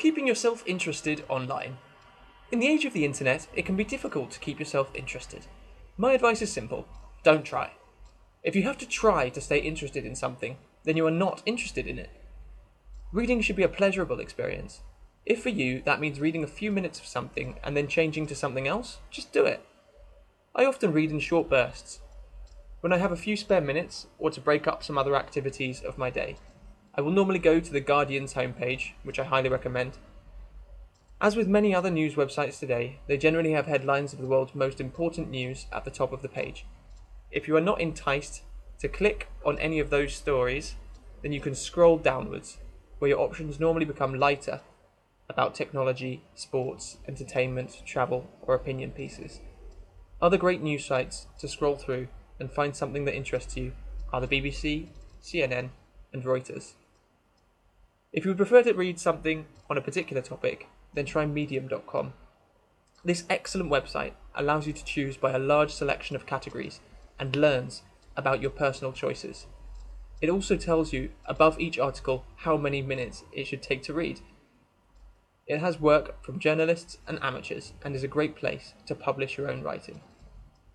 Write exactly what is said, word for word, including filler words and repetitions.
Keeping yourself interested online. In the age of the internet, it can be difficult to keep yourself interested. My advice is simple: don't try. If you have to try to stay interested in something, then you are not interested in it. Reading should be a pleasurable experience. If for you that means reading a few minutes of something and then changing to something else, just do it. I often read in short bursts. When I have a few spare minutes, or to break up some other activities of my day, I will normally go to the Guardian's homepage, which I highly recommend. As with many other news websites today, they generally have headlines of the world's most important news at the top of the page. If you are not enticed to click on any of those stories, then you can scroll downwards, where your options normally become lighter about technology, sports, entertainment, travel, or opinion pieces. Other great news sites to scroll through and find something that interests you are the B B C, C N N, and Reuters. If you would prefer to read something on a particular topic, then try medium dot com. This excellent website allows you to choose by a large selection of categories and learns about your personal choices. It also tells you above each article how many minutes it should take to read. It has work from journalists and amateurs and is a great place to publish your own writing.